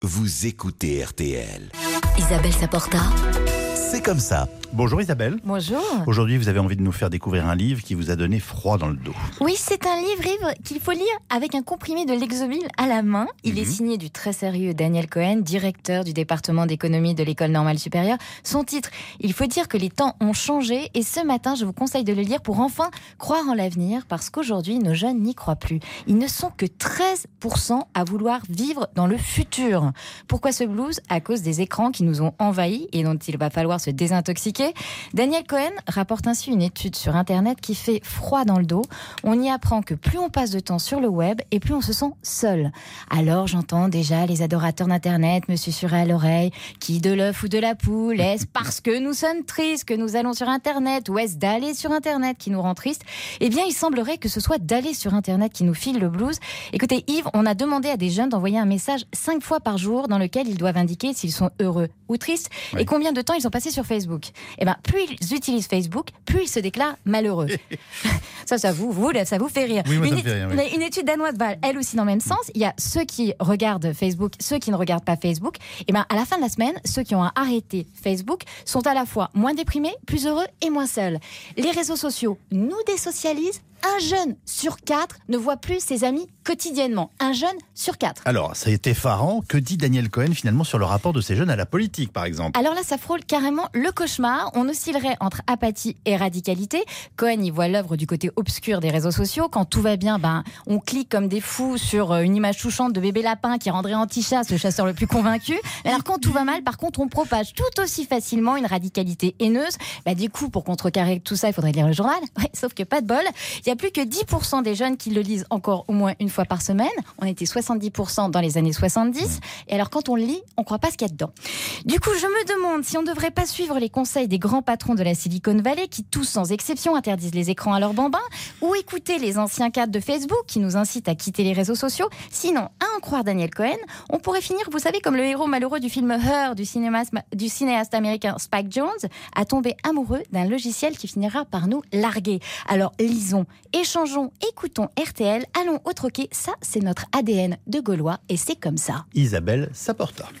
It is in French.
Vous écoutez RTL. Isabelle Saporta. C'est comme ça. Bonjour Isabelle. Bonjour. Aujourd'hui, vous avez envie de nous faire découvrir un livre qui vous a donné froid dans le dos. Oui, c'est un livre qu'il faut lire avec un comprimé de Lexovil à la main. Il est signé du très sérieux Daniel Cohen, directeur du département d'économie de l'École normale supérieure. Son titre, il faut dire que les temps ont changé et ce matin, je vous conseille de le lire pour enfin croire en l'avenir parce qu'aujourd'hui, nos jeunes n'y croient plus. Ils ne sont que 13% à vouloir vivre dans le futur. Pourquoi ce blues ? À cause des écrans qui nous ont envahis et dont il va falloir se désintoxiquer. Daniel Cohen rapporte ainsi une étude sur Internet qui fait froid dans le dos. On y apprend que plus on passe de temps sur le web et plus on se sent seul. Alors j'entends déjà les adorateurs d'Internet me susurrer à l'oreille qui de l'œuf ou de la poule, est-ce parce que nous sommes tristes que nous allons sur Internet ou est-ce d'aller sur Internet qui nous rend tristes ? Eh bien il semblerait que ce soit d'aller sur Internet qui nous file le blues. Écoutez Yves, on a demandé à des jeunes d'envoyer un message 5 fois par jour dans lequel ils doivent indiquer s'ils sont heureux ou tristes et combien de temps ils ont passé sur Facebook. Eh bien, plus ils utilisent Facebook, plus ils se déclarent malheureux. ça vous fait rire. Oui, moi, ça me fait rire, oui. Une étude danoise va, elle aussi, dans le même sens. Il y a ceux qui regardent Facebook, ceux qui ne regardent pas Facebook. Eh bien, à la fin de la semaine, ceux qui ont arrêté Facebook sont à la fois moins déprimés, plus heureux et moins seuls. Les réseaux sociaux nous désocialisent. Un jeune sur 4 ne voit plus ses amis quotidiennement. Un jeune sur 4. Alors, ça a été effarant. Que dit Daniel Cohen finalement sur le rapport de ces jeunes à la politique, par exemple ? Alors là, ça frôle carrément le cauchemar. On oscillerait entre apathie et radicalité. Cohen y voit l'œuvre du côté obscur des réseaux sociaux. Quand tout va bien, on clique comme des fous sur une image touchante de bébé lapin qui rendrait anti-chasse le chasseur le plus convaincu. Alors quand tout va mal, par contre, on propage tout aussi facilement une radicalité haineuse. Du coup, pour contrecarrer tout ça, il faudrait lire le journal. Ouais, sauf que pas de bol. Il n'y a plus que 10% des jeunes qui le lisent encore au moins une fois par semaine. On était 70% dans les années 70. Et alors, quand on le lit, on ne croit pas ce qu'il y a dedans. Du coup, je me demande si on ne devrait pas suivre les conseils des grands patrons de la Silicon Valley qui, tous sans exception, interdisent les écrans à leurs bambins ou écouter les anciens cadres de Facebook qui nous incitent à quitter les réseaux sociaux. Sinon, à en croire Daniel Cohen, on pourrait finir, vous savez, comme le héros malheureux du film Her du cinéaste américain Spike Jonze, à tomber amoureux d'un logiciel qui finira par nous larguer. Alors, lisons, échangeons, écoutons RTL, allons au troquet, ça c'est notre ADN de Gaulois et c'est comme ça. Isabelle Saporta.